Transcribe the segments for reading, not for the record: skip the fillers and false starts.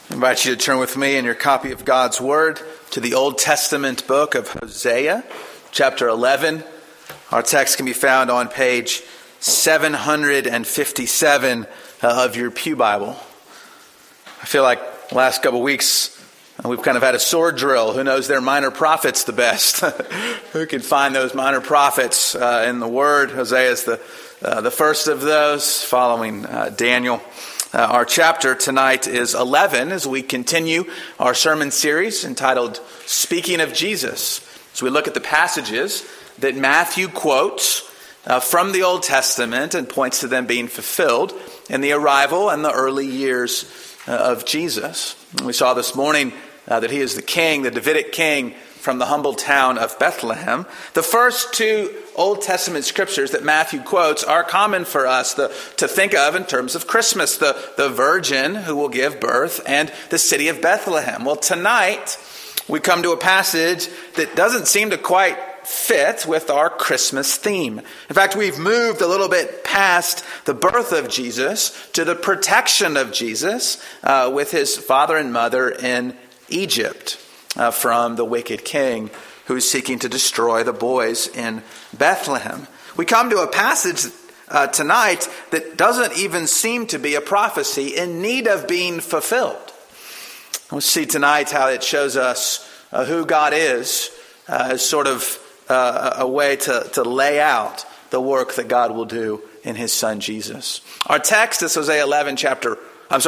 I invite you to turn with me in your copy of God's Word to the Old Testament book of Hosea, chapter 11. Our text can be found on page 757 of your Pew Bible. I feel like the last couple of weeks we've kind of had a sword drill. Who knows their minor prophets the best? Who can find those minor prophets in the Word? Hosea is the first of those, following Daniel. Our chapter tonight is 11 as we continue our sermon series entitled Speaking of Jesus. As we look at the passages that Matthew quotes from the Old Testament and points to them being fulfilled in the arrival and the early years of Jesus. We saw this morning that he is the king, the Davidic king from the humble town of Bethlehem. The first two Old Testament scriptures that Matthew quotes are common for us to think of in terms of Christmas, the virgin who will give birth and the city of Bethlehem. Well, tonight we come to a passage that doesn't seem to quite fit with our Christmas theme. In fact, we've moved a little bit past the birth of Jesus to the protection of Jesus with his father and mother in Egypt from the wicked king who's seeking to destroy the boys in Bethlehem. We come to a passage tonight that doesn't even seem to be a prophecy in need of being fulfilled. We'll see tonight how it shows us who God is as sort of a way to lay out the work that God will do in his son Jesus. Our text is Hosea chapter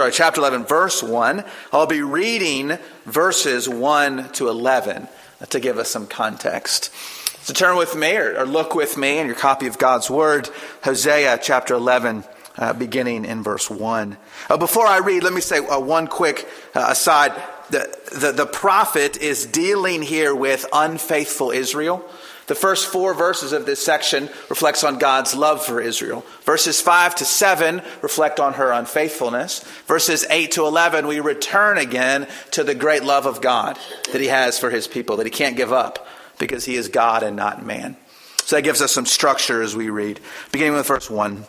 11, verse 1. I'll be reading verses 1 to 11 to give us some context. So turn with me or look with me in your copy of God's Word, Hosea chapter 11, beginning in verse 1. Before I read, let me say one quick aside. The prophet is dealing here with unfaithful Israel. The first four verses of this section reflects on God's love for Israel. Verses 5 to 7 reflect on her unfaithfulness. Verses 8 to 11, we return again to the great love of God that he has for his people, that he can't give up because he is God and not man. So that gives us some structure as we read. Beginning with verse 1.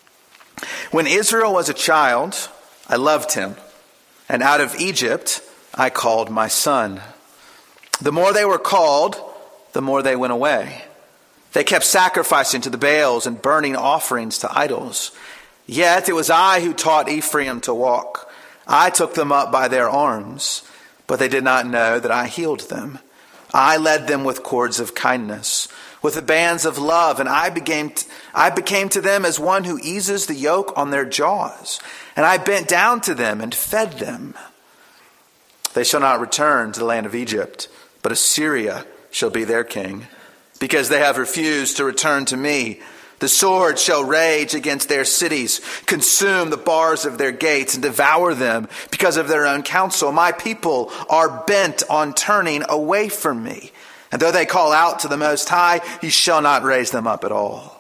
When Israel was a child, I loved him, and out of Egypt I called my son. The more they were called, the more they went away. They kept sacrificing to the Baals and burning offerings to idols. Yet it was I who taught Ephraim to walk. I took them up by their arms, but they did not know that I healed them. I led them with cords of kindness, with the bands of love, and I became to them as one who eases the yoke on their jaws. And I bent down to them and fed them. They shall not return to the land of Egypt, but Assyria shall be their king, because they have refused to return to me. The sword shall rage against their cities, consume the bars of their gates, and devour them because of their own counsel. My people are bent on turning away from me. And though they call out to the Most High, he shall not raise them up at all.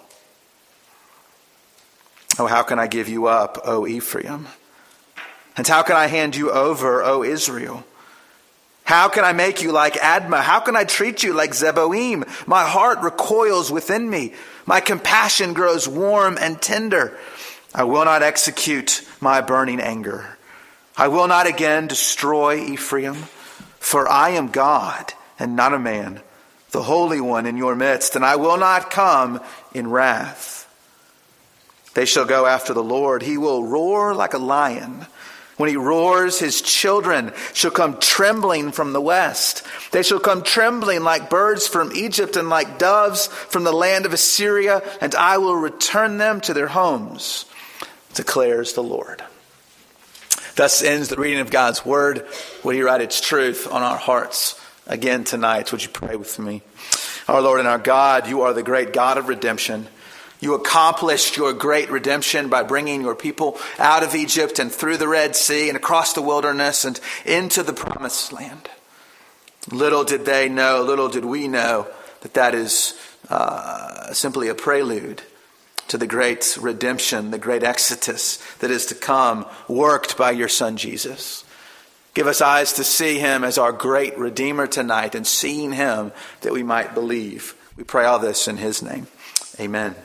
Oh, how can I give you up, O Ephraim? And how can I hand you over, O Israel? How can I make you like Admah? How can I treat you like Zeboim? My heart recoils within me. My compassion grows warm and tender. I will not execute my burning anger. I will not again destroy Ephraim, for I am God and not a man, the Holy One in your midst, and I will not come in wrath. They shall go after the Lord. He will roar like a lion. When he roars, his children shall come trembling from the west. They shall come trembling like birds from Egypt and like doves from the land of Assyria, and I will return them to their homes, declares the Lord. Thus ends the reading of God's Word. Would he write its truth on our hearts again tonight? Would you pray with me? Our Lord and our God, you are the great God of redemption. You accomplished your great redemption by bringing your people out of Egypt and through the Red Sea and across the wilderness and into the promised land. Little did they know, little did we know that is simply a prelude to the great redemption, the great exodus that is to come, worked by your Son Jesus. Give us eyes to see him as our great Redeemer tonight, and seeing him that we might believe. We pray all this in his name. Amen.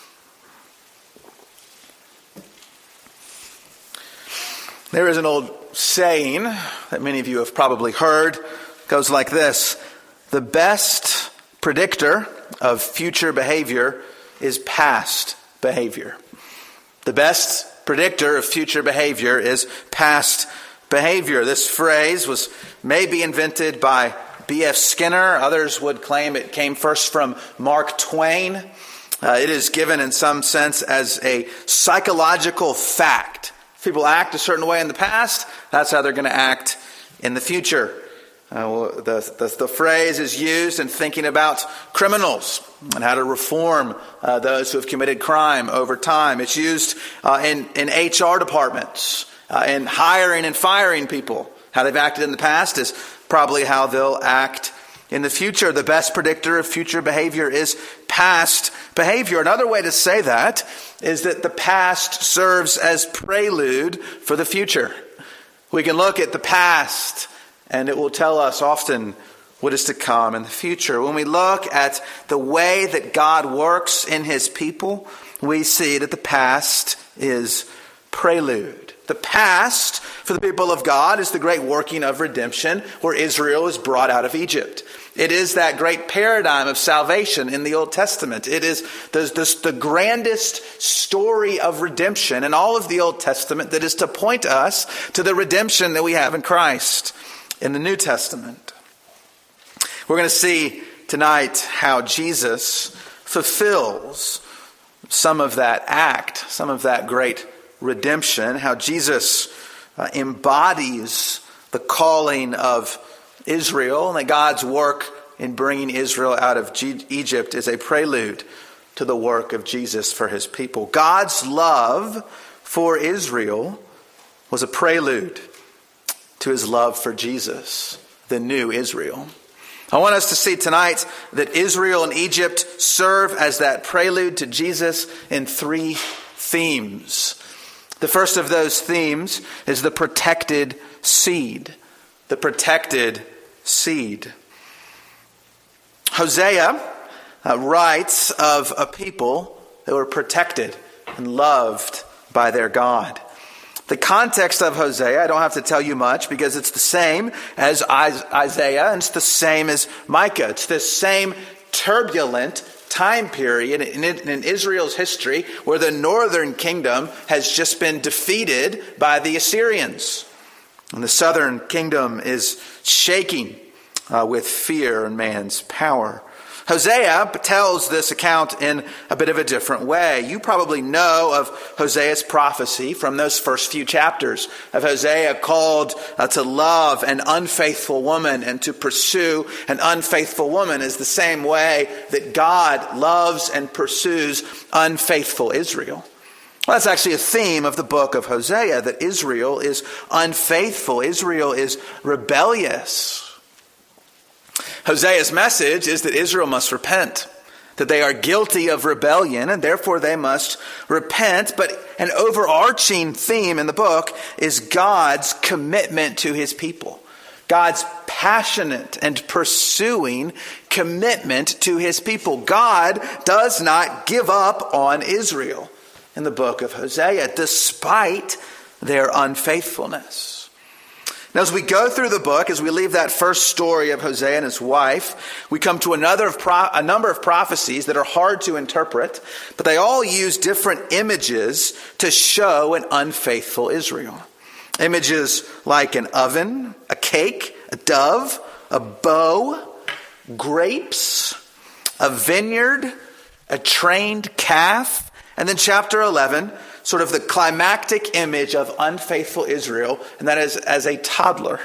There is an old saying that many of you have probably heard. It goes like this: the best predictor of future behavior is past behavior. The best predictor of future behavior is past behavior. This phrase was maybe invented by B.F. Skinner. Others would claim it came first from Mark Twain. It is given in some sense as a psychological fact. If people act a certain way in the past, that's how they're going to act in the future. The phrase is used in thinking about criminals and how to reform those who have committed crime over time. It's used in HR departments, in hiring and firing people. How they've acted in the past is probably how they'll act in the future. The best predictor of future behavior is past behavior. Another way to say that is that the past serves as prelude for the future. We can look at the past and it will tell us often what is to come in the future. When we look at the way that God works in his people, we see that the past is prelude. The past for the people of God is the great working of redemption where Israel is brought out of Egypt. It is that great paradigm of salvation in the Old Testament. It is the grandest story of redemption in all of the Old Testament that is to point us to the redemption that we have in Christ in the New Testament. We're going to see tonight how Jesus fulfills some of that act, some of that great redemption, how Jesus embodies the calling of Israel, and that God's work in bringing Israel out of Egypt is a prelude to the work of Jesus for his people. God's love for Israel was a prelude to his love for Jesus, the new Israel. I want us to see tonight that Israel and Egypt serve as that prelude to Jesus in three themes. The first of those themes is the protected seed. The protected seed. Hosea writes of a people that were protected and loved by their God. The context of Hosea, I don't have to tell you much because it's the same as Isaiah and it's the same as Micah. It's the same turbulent time period in Israel's history where the northern kingdom has just been defeated by the Assyrians. And the southern kingdom is shaking with fear and man's power. Hosea tells this account in a bit of a different way. You probably know of Hosea's prophecy from those first few chapters of Hosea called to love an unfaithful woman and to pursue an unfaithful woman is the same way that God loves and pursues unfaithful Israel. Well, that's actually a theme of the book of Hosea, that Israel is unfaithful. Israel is rebellious. Hosea's message is that Israel must repent, that they are guilty of rebellion and therefore they must repent. But an overarching theme in the book is God's commitment to his people. God's passionate and pursuing commitment to his people. God does not give up on Israel in the book of Hosea, despite their unfaithfulness. Now, as we go through the book, as we leave that first story of Hosea and his wife, we come to a number of prophecies that are hard to interpret, but they all use different images to show an unfaithful Israel. Images like an oven, a cake, a dove, a bow, grapes, a vineyard, a trained calf, and then chapter 11, sort of the climactic image of unfaithful Israel, and that is as a toddler.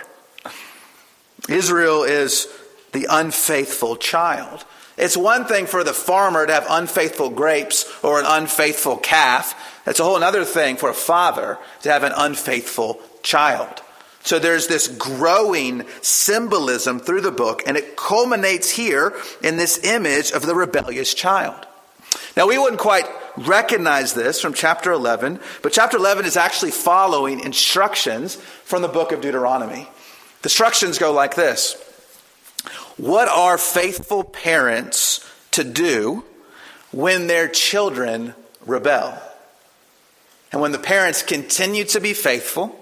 Israel is the unfaithful child. It's one thing for the farmer to have unfaithful grapes or an unfaithful calf. It's a whole other thing for a father to have an unfaithful child. So there's this growing symbolism through the book, and it culminates here in this image of the rebellious child. Now, we wouldn't quite recognize this from chapter 11, but chapter 11 is actually following instructions from the book of Deuteronomy. The instructions go like this. What are faithful parents to do when their children rebel? And when the parents continue to be faithful,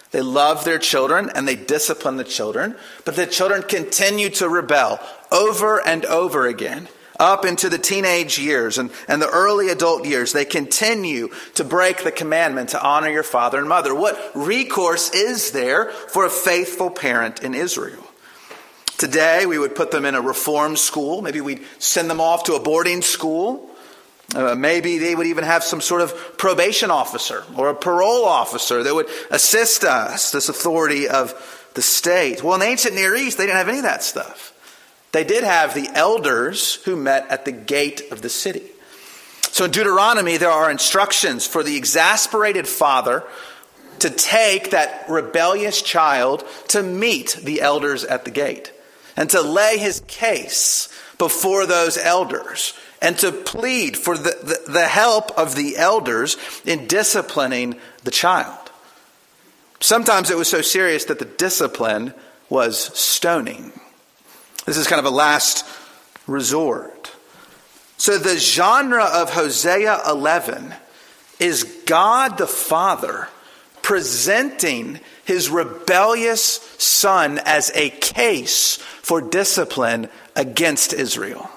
They love their children and they discipline the children, but the children continue to rebel over and over again. Up into the teenage years and the early adult years, they continue to break the commandment to honor your father and mother. What recourse is there for a faithful parent in Israel? Today, we would put them in a reform school. Maybe we'd send them off to a boarding school. Maybe they would even have some sort of probation officer or a parole officer that would assist us, this authority of the state. Well, in the ancient Near East, they didn't have any of that stuff. They did have the elders who met at the gate of the city. So in Deuteronomy, there are instructions for the exasperated father to take that rebellious child to meet the elders at the gate and to lay his case before those elders and to plead for the help of the elders in disciplining the child. Sometimes it was so serious that the discipline was stoning. This is kind of a last resort. So the genre of Hosea 11 is God the Father presenting his rebellious son as a case for discipline against Israel.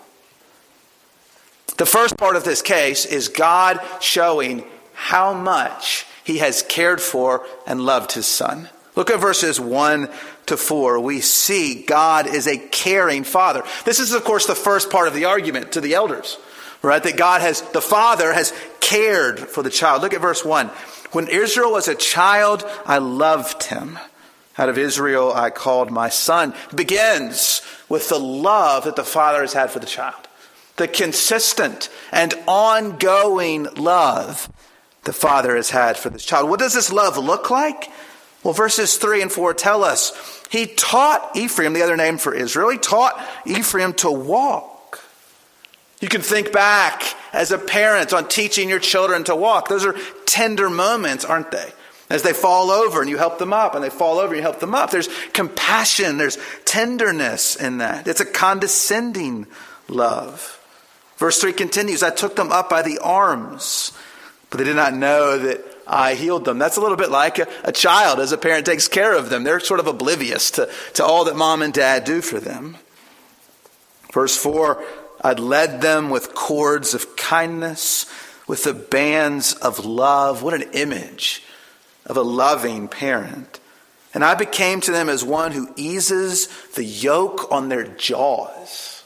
The first part of this case is God showing how much he has cared for and loved his son. Look at verses 1 to 4. We see God is a caring father. This is, of course, the first part of the argument to the elders, right? That the father has cared for the child. Look at verse 1. When Israel was a child, I loved him. Out of Israel, I called my son. It begins with the love that the father has had for the child. The consistent and ongoing love the father has had for this child. What does this love look like? Well, verses 3 and 4 tell us he taught Ephraim, the other name for Israel, he taught Ephraim to walk. You can think back as a parent on teaching your children to walk. Those are tender moments, aren't they? As they fall over and you help them up, and they fall over and you help them up. There's compassion, there's tenderness in that. It's a condescending love. Verse 3 continues, I took them up by the arms, but they did not know that I healed them. That's a little bit like a child as a parent takes care of them. They're sort of oblivious to all that mom and dad do for them. Verse 4, I'd led them with cords of kindness, with the bands of love. What an image of a loving parent. And I became to them as one who eases the yoke on their jaws.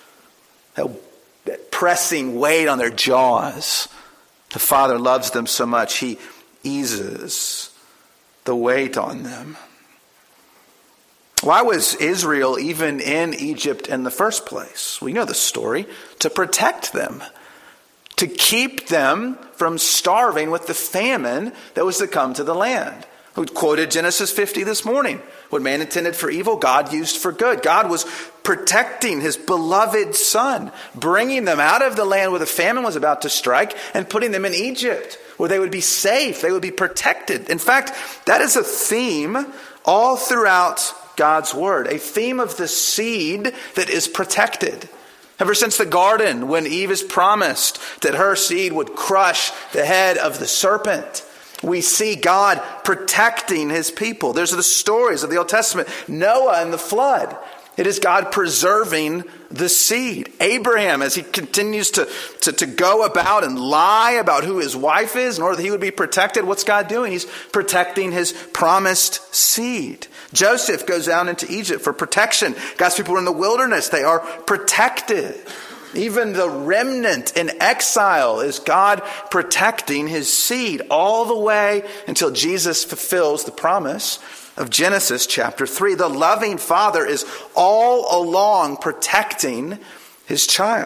That pressing weight on their jaws. The Father loves them so much, he eases the weight on them. Why was Israel even in Egypt in the first place? We know the story. To protect them. To keep them from starving with the famine that was to come to the land. We quoted Genesis 50 this morning. What man intended for evil, God used for good. God was protecting his beloved son, bringing them out of the land where the famine was about to strike and putting them in Egypt, where they would be safe, they would be protected. In fact, that is a theme all throughout God's word, a theme of the seed that is protected. Ever since the garden, when Eve is promised that her seed would crush the head of the serpent, we see God protecting his people. There's the stories of the Old Testament. Noah and the flood. It is God preserving the seed. Abraham, as he continues to go about and lie about who his wife is in order that he would be protected. What's God doing? He's protecting his promised seed. Joseph goes down into Egypt for protection. God's people are in the wilderness. They are protected. Even the remnant in exile is God protecting his seed all the way until Jesus fulfills the promise of Genesis chapter 3. The loving Father is all along protecting his child.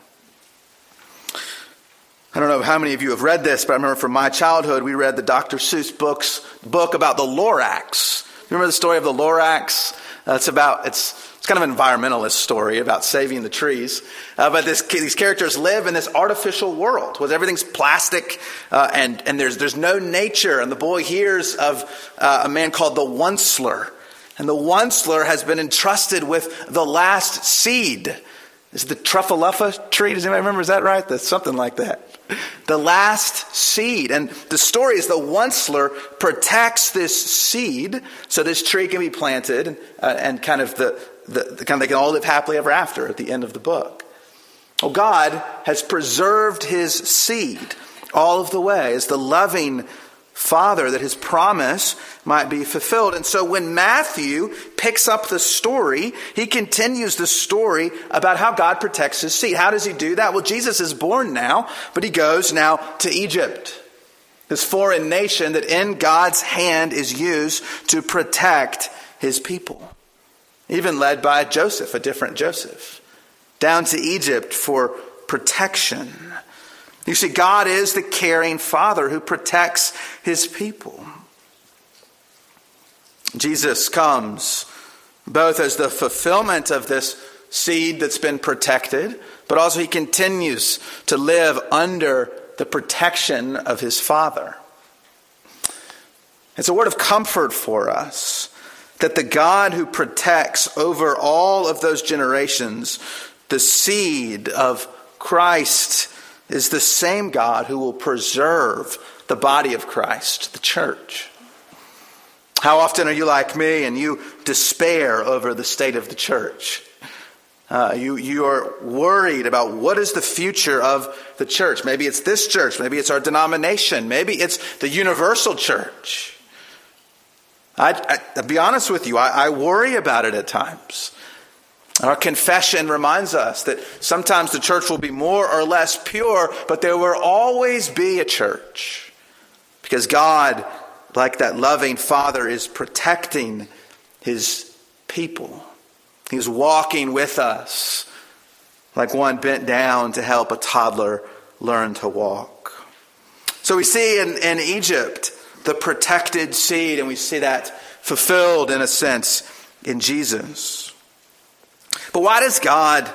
I don't know how many of you have read this, but I remember from my childhood we read the Dr. Seuss book about the Lorax. Remember the story of the Lorax? It's kind of an environmentalist story about saving the trees. But these characters live in this artificial world where everything's plastic and there's no nature. And the boy hears of a man called the Onceler. And the Onceler has been entrusted with the last seed. Is it the Truffaluffa tree? Does anybody remember? Is that right? That's something like that. The last seed. And the story is the onceler protects this seed so this tree can be planted and kind of they can all live happily ever after at the end of the book. Well, God has preserved his seed all of the way as the loving Father, that his promise might be fulfilled. And so when Matthew picks up the story, he continues the story about how God protects his seed. How does he do that? Well, Jesus is born now, but he goes now to Egypt, this foreign nation that in God's hand is used to protect his people. Even led by Joseph, a different Joseph, down to Egypt for protection. You see, God is the caring Father who protects his people. Jesus comes both as the fulfillment of this seed that's been protected, but also he continues to live under the protection of his Father. It's a word of comfort for us that the God who protects over all of those generations, the seed of Christ, is the same God who will preserve the body of Christ, the church. How often are you like me and you despair over the state of the church? You are worried about what is the future of the church. Maybe it's this church. Maybe it's our denomination. Maybe it's the universal church. I'll be honest with you, I worry about it at times. Our confession reminds us that sometimes the church will be more or less pure, but there will always be a church. Because God, like that loving Father, is protecting his people. He's walking with us like one bent down to help a toddler learn to walk. So we see in Egypt the protected seed, and we see that fulfilled in a sense in Jesus. But why does God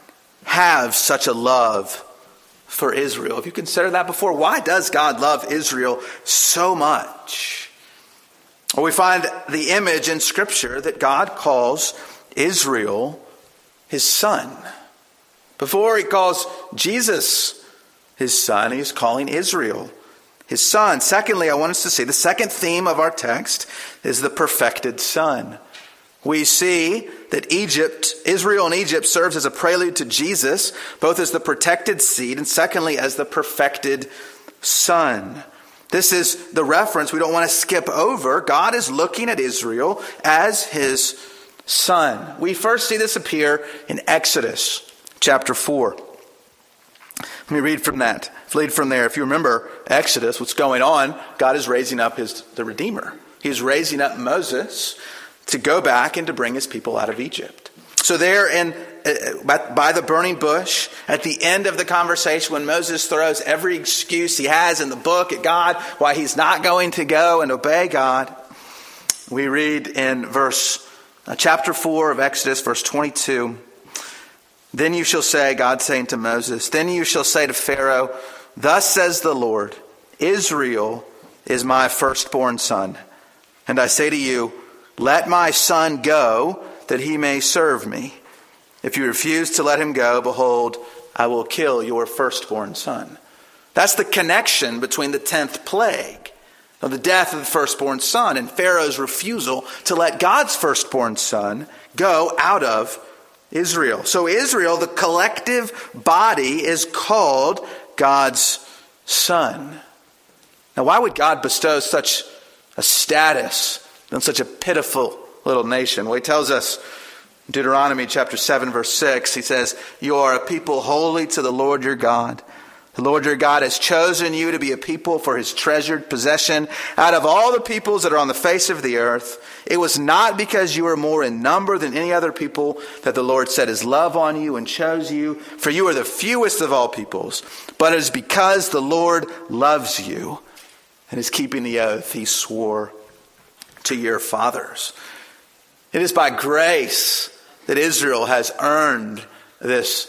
have such a love for Israel? Have you considered that before? Why does God love Israel so much? Well, we find the image in Scripture that God calls Israel his son. Before he calls Jesus his son, he's calling Israel his son. Secondly, I want us to see the second theme of our text is the perfected son. We see that Israel and Egypt serves as a prelude to Jesus, both as the protected seed and secondly as the perfected son. This is the reference we don't want to skip over. God is looking at Israel as his son. We first see this appear in Exodus chapter 4. Let me read from that. Lead from there. If you remember Exodus, what's going on, God is raising up the Redeemer. He's raising up Moses to go back and to bring his people out of Egypt. So there by the burning bush, at the end of the conversation, when Moses throws every excuse he has in the book at God why he's not going to go and obey God, we read in chapter 4 of Exodus, verse 22, "Then you shall say," God saying to Moses, "Then you shall say to Pharaoh, 'Thus says the Lord, Israel is my firstborn son. And I say to you, let my son go, that he may serve me. If you refuse to let him go, behold, I will kill your firstborn son.'" That's the connection between the 10th plague of the death of the firstborn son and Pharaoh's refusal to let God's firstborn son go out of Israel. So Israel, the collective body, is called God's son. Now, why would God bestow such a status on such a pitiful little nation? Well, he tells us in Deuteronomy chapter 7, verse 6, he says, "You are a people holy to the Lord your God. The Lord your God has chosen you to be a people for his treasured possession out of all the peoples that are on the face of the earth. It was not because you were more in number than any other people that the Lord set his love on you and chose you, for you are the fewest of all peoples, but it is because the Lord loves you and is keeping the oath he swore to your fathers." It is by grace that Israel has earned this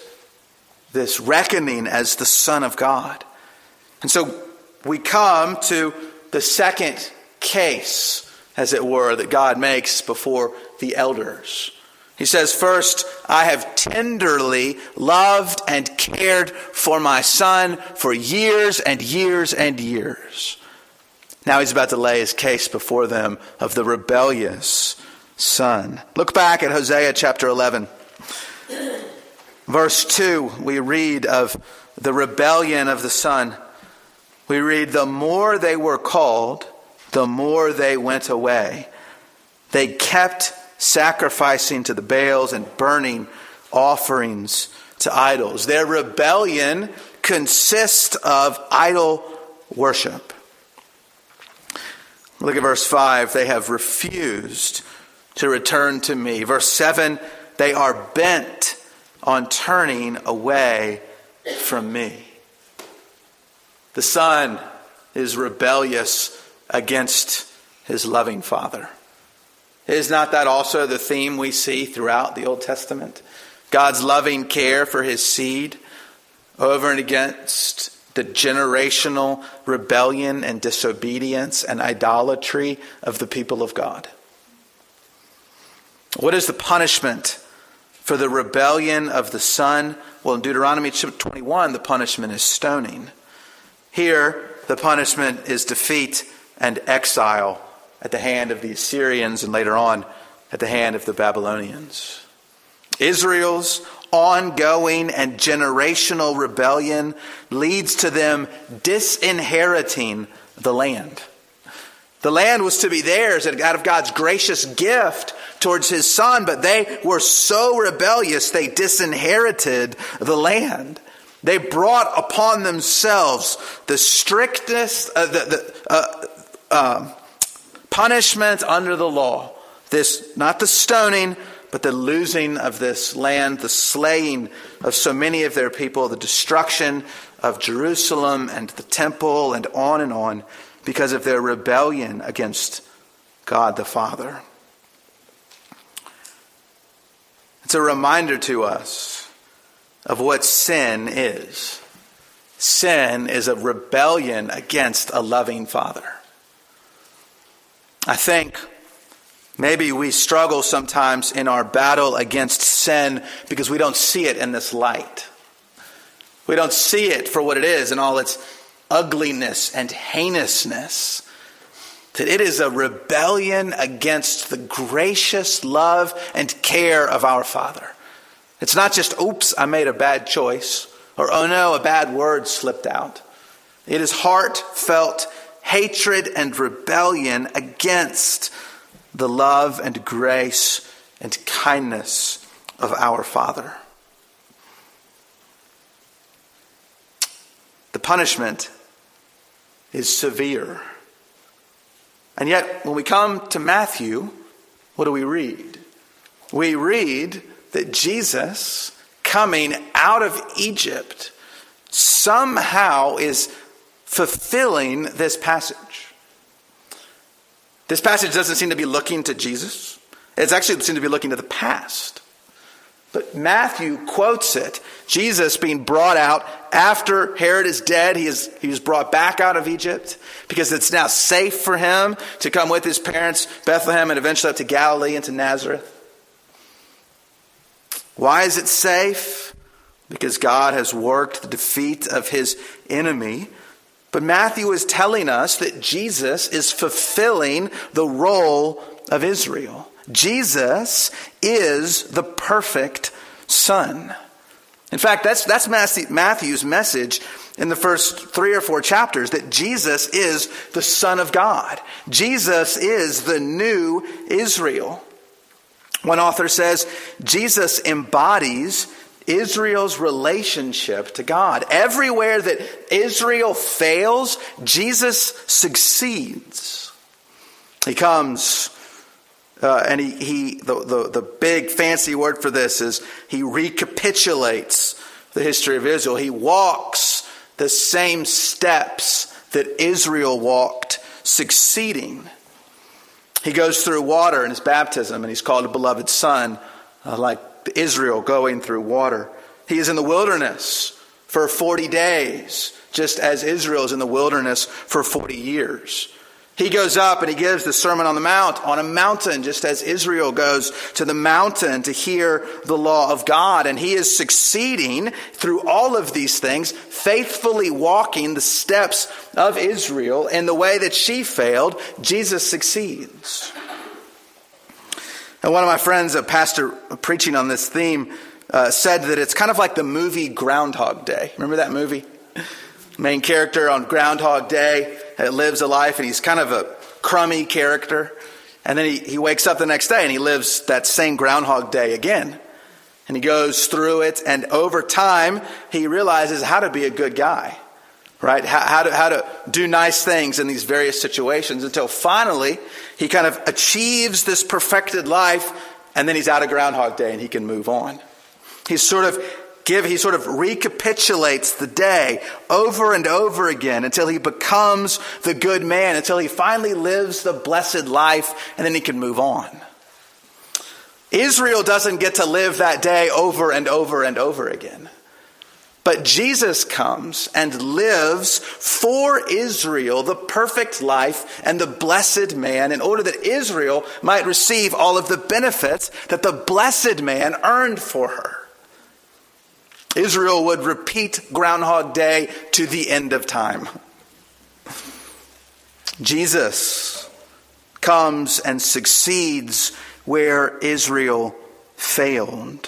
reckoning as the Son of God. And so we come to the second case, as it were, that God makes before the elders. He says, first, I have tenderly loved and cared for my son for years and years and years. Now he's about to lay his case before them of the rebellious son. Look back at Hosea chapter 11. Verse 2, we read of the rebellion of the son. We read, the more they were called, the more they went away. They kept sacrificing to the Baals and burning offerings to idols. Their rebellion consists of idol worship. Look at verse 5. They have refused to return to me. Verse 7, they are bent on turning away from me. The son is rebellious against his loving father. Is not that also the theme we see throughout the Old Testament? God's loving care for his seed over and against the generational rebellion and disobedience and idolatry of the people of God. What is the punishment for the rebellion of the son? Well, in Deuteronomy chapter 21, the punishment is stoning. Here, the punishment is defeat and exile at the hand of the Assyrians and later on at the hand of the Babylonians. Israel's ongoing and generational rebellion leads to them disinheriting the land. The land was to be theirs out of God's gracious gift towards his son, but they were so rebellious they disinherited the land. They brought upon themselves the strictest punishment under the law. This, not the stoning, but the losing of this land, the slaying of so many of their people, the destruction of Jerusalem and the temple, and on, because of their rebellion against God the Father. It's a reminder to us of what sin is. Sin is a rebellion against a loving Father. I think maybe we struggle sometimes in our battle against sin because we don't see it in this light. We don't see it for what it is in all its ugliness and heinousness. That it is a rebellion against the gracious love and care of our Father. It's not just, oops, I made a bad choice, or oh no, a bad word slipped out. It is heartfelt hatred and rebellion against the love and grace and kindness of our Father. The punishment is severe. And yet, when we come to Matthew, what do we read? We read that Jesus, coming out of Egypt, somehow is fulfilling this passage. This passage doesn't seem to be looking to Jesus. It's actually seems to be looking to the past. But Matthew quotes it. Jesus being brought out after Herod is dead. He was brought back out of Egypt because it's now safe for him to come with his parents, Bethlehem, and eventually up to Galilee and to Nazareth. Why is it safe? Because God has worked the defeat of his enemy. But Matthew is telling us that Jesus is fulfilling the role of Israel. Jesus is the perfect Son. In fact, that's Matthew's message in the first 3 or 4 chapters, that Jesus is the Son of God. Jesus is the new Israel. One author says, Jesus embodies Israel's relationship to God. Everywhere that Israel fails, Jesus succeeds. He comes, and the big fancy word for this is he recapitulates the history of Israel. He walks the same steps that Israel walked, succeeding. He goes through water in his baptism, and he's called a beloved son, like Israel going through water. He is in the wilderness for 40 days, just as Israel is in the wilderness for 40 years. He goes up and he gives the Sermon on the Mount on a mountain, just as Israel goes to the mountain to hear the law of God. And he is succeeding through all of these things, faithfully walking the steps of Israel in the way that she failed. Jesus succeeds. And one of my friends, a pastor preaching on this theme, said that it's kind of like the movie Groundhog Day. Remember that movie? Main character on Groundhog Day lives a life, and he's kind of a crummy character. And then he wakes up the next day and he lives that same Groundhog Day again. And he goes through it, and over time he realizes how to be a good guy, right? How to do nice things in these various situations, until finally he kind of achieves this perfected life, and then he's out of Groundhog Day and he can move on. He sort of recapitulates the day over and over again until he becomes the good man, until he finally lives the blessed life, and then he can move on. Israel doesn't get to live that day over and over and over again. But Jesus comes and lives for Israel the perfect life and the blessed man, in order that Israel might receive all of the benefits that the blessed man earned for her. Israel would repeat Groundhog Day to the end of time. Jesus comes and succeeds where Israel failed.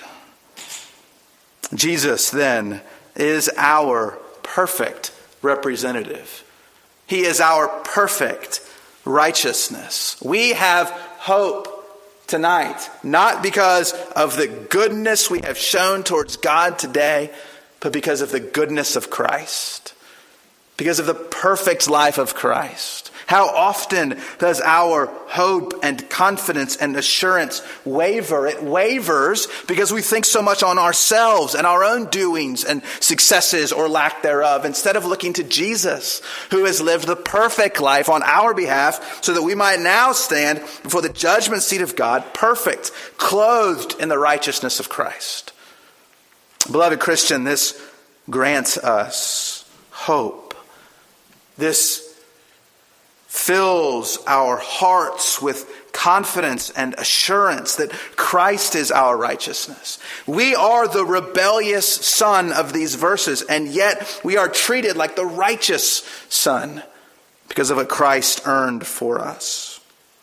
Jesus then is our perfect representative. He is our perfect righteousness. We have hope tonight, not because of the goodness we have shown towards God today, but because of the goodness of Christ, because of the perfect life of Christ. How often does our hope and confidence and assurance waver? It wavers because we think so much on ourselves and our own doings and successes or lack thereof, instead of looking to Jesus, who has lived the perfect life on our behalf, so that we might now stand before the judgment seat of God, perfect, clothed in the righteousness of Christ. Beloved Christian, this grants us hope. This fills our hearts with confidence and assurance that Christ is our righteousness. We are the rebellious son of these verses, and yet we are treated like the righteous son because of what Christ earned for us.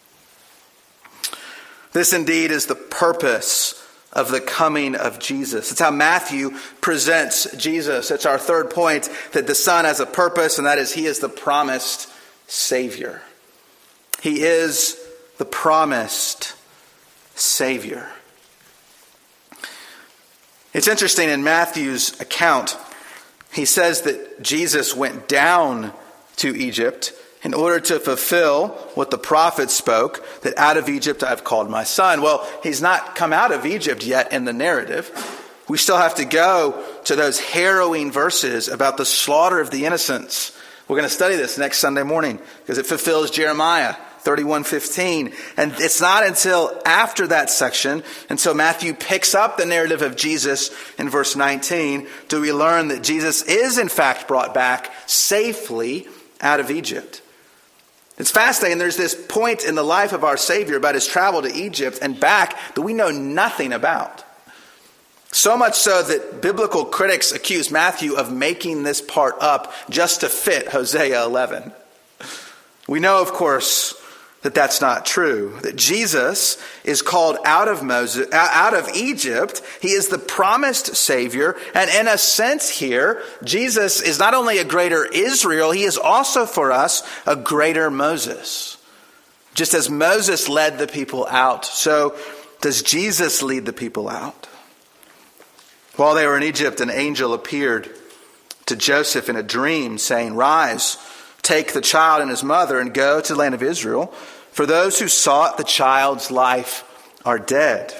This indeed is the purpose of the coming of Jesus. It's how Matthew presents Jesus. It's our third point, that the Son has a purpose, and that is he is the promised Savior. He is the promised Savior. It's interesting, in Matthew's account, he says that Jesus went down to Egypt in order to fulfill what the prophet spoke, that out of Egypt I have called my son. Well, he's not come out of Egypt yet in the narrative. We still have to go to those harrowing verses about the slaughter of the innocents. We're going to study this next Sunday morning because it fulfills Jeremiah 31:15. And it's not until after that section, until Matthew picks up the narrative of Jesus in verse 19, do we learn that Jesus is in fact brought back safely out of Egypt. It's fascinating. There's this point in the life of our Savior about his travel to Egypt and back that we know nothing about. So much so that biblical critics accuse Matthew of making this part up just to fit Hosea 11. We know, of course, that that's not true. That Jesus is called out of Egypt. He is the promised Savior. And in a sense here, Jesus is not only a greater Israel, he is also for us a greater Moses. Just as Moses led the people out, so does Jesus lead the people out. While they were in Egypt, an angel appeared to Joseph in a dream, saying, "Rise, take the child and his mother and go to the land of Israel, for those who sought the child's life are dead."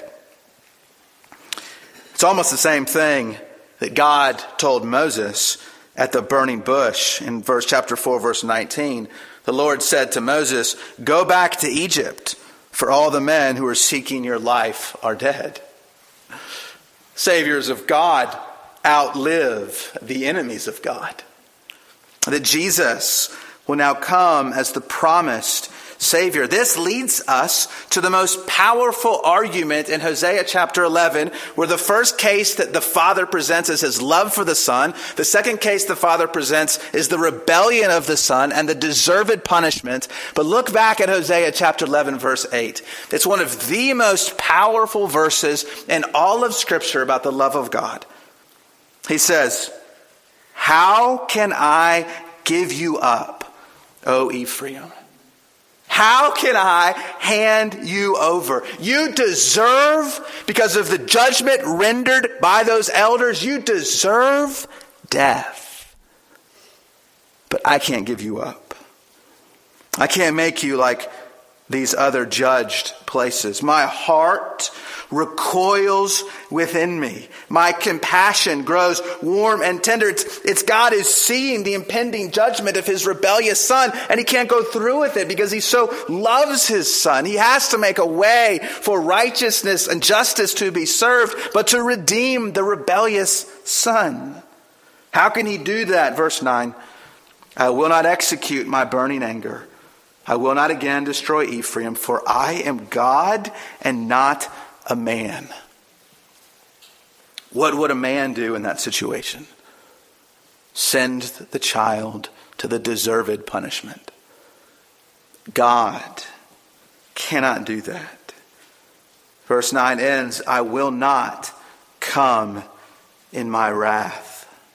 It's almost the same thing that God told Moses at the burning bush in chapter 4, verse 19. The Lord said to Moses, "Go back to Egypt, for all the men who are seeking your life are dead." Saviors of God outlive the enemies of God. That Jesus will now come as the promised Savior. This leads us to the most powerful argument in Hosea chapter 11, where the first case that the Father presents is his love for the Son. The second case the Father presents is the rebellion of the Son and the deserved punishment. But look back at Hosea chapter 11, verse 8. It's one of the most powerful verses in all of Scripture about the love of God. He says, "How can I give you up, O Ephraim? How can I hand you over? You deserve, because of the judgment rendered by those elders, you deserve death. But I can't give you up. I can't make you like these other judged places. My heart recoils within me. My compassion grows warm and tender." It's God is seeing the impending judgment of his rebellious son, and he can't go through with it because he so loves his son. He has to make a way for righteousness and justice to be served, but to redeem the rebellious son. How can he do that? Verse 9, "I will not execute my burning anger. I will not again destroy Ephraim, for I am God and not a man." What would a man do in that situation? Send the child to the deserved punishment. God cannot do that. Verse 9 ends, "I will not come in my wrath."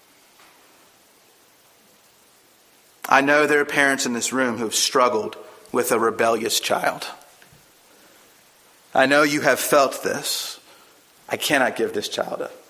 I know there are parents in this room who have struggled with a rebellious child. I know you have felt this. I cannot give this child up.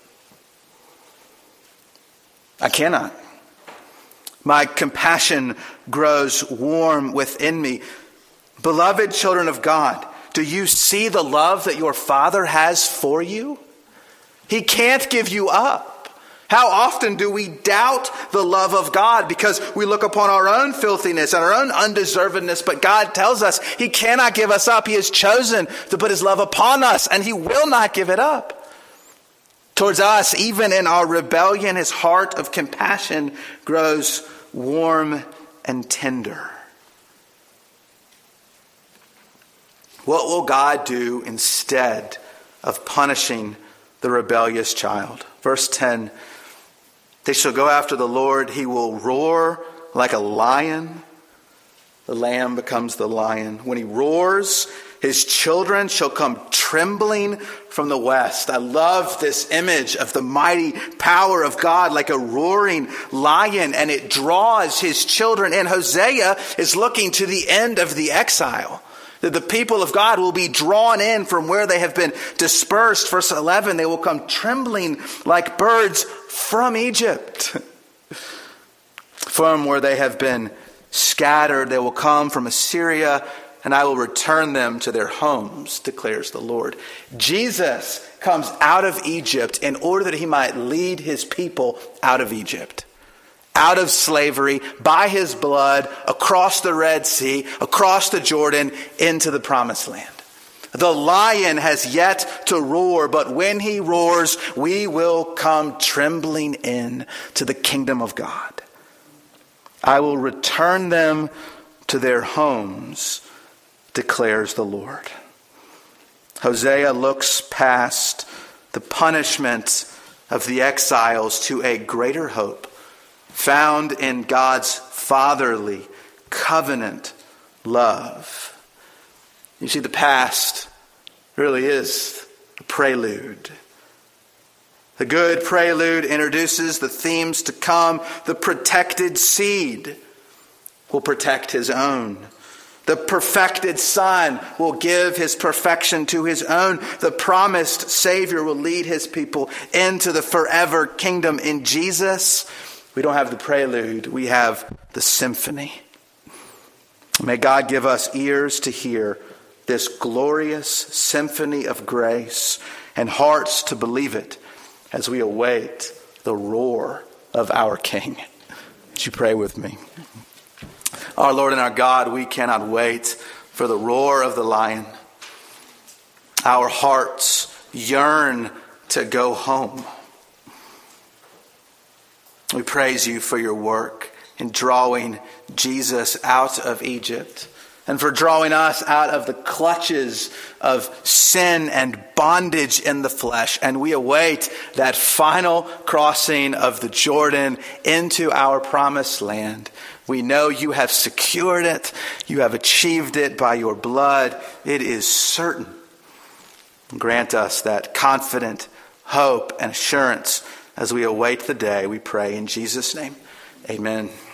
I cannot. My compassion grows warm within me. Beloved children of God, do you see the love that your Father has for you? He can't give you up. How often do we doubt the love of God because we look upon our own filthiness and our own undeservedness, but God tells us he cannot give us up. He has chosen to put his love upon us, and he will not give it up. Towards us, even in our rebellion, his heart of compassion grows warm and tender. What will God do instead of punishing the rebellious child? Verse 10, "They shall go after the Lord. He will roar like a lion." The lamb becomes the lion. "When he roars, his children shall come trembling from the west." I love this image of the mighty power of God like a roaring lion, and it draws his children in. Hosea is looking to the end of the exile, that the people of God will be drawn in from where they have been dispersed. Verse 11, "They will come trembling like birds from Egypt." From where they have been scattered, they will come from Assyria, and I will return them to their homes, declares the Lord. Jesus comes out of Egypt in order that he might lead his people out of Egypt, out of slavery, by his blood, across the Red Sea, across the Jordan, into the promised land. The lion has yet to roar, but when he roars, we will come trembling in to the kingdom of God. I will return them to their homes, declares the Lord. Hosea looks past the punishment of the exiles to a greater hope found in God's fatherly covenant love. You see, the past really is a prelude. The good prelude introduces the themes to come. The protected seed will protect his own. The perfected Son will give his perfection to his own. The promised Savior will lead his people into the forever kingdom. In Jesus, we don't have the prelude, we have the symphony. May God give us ears to hear this glorious symphony of grace and hearts to believe it as we await the roar of our King. Would you pray with me? Our Lord and our God, we cannot wait for the roar of the lion. Our hearts yearn to go home. We praise you for your work in drawing Jesus out of Egypt, and for drawing us out of the clutches of sin and bondage in the flesh. And we await that final crossing of the Jordan into our promised land. We know you have secured it. You have achieved it by your blood. It is certain. Grant us that confident hope and assurance as we await the day, we pray in Jesus' name. Amen.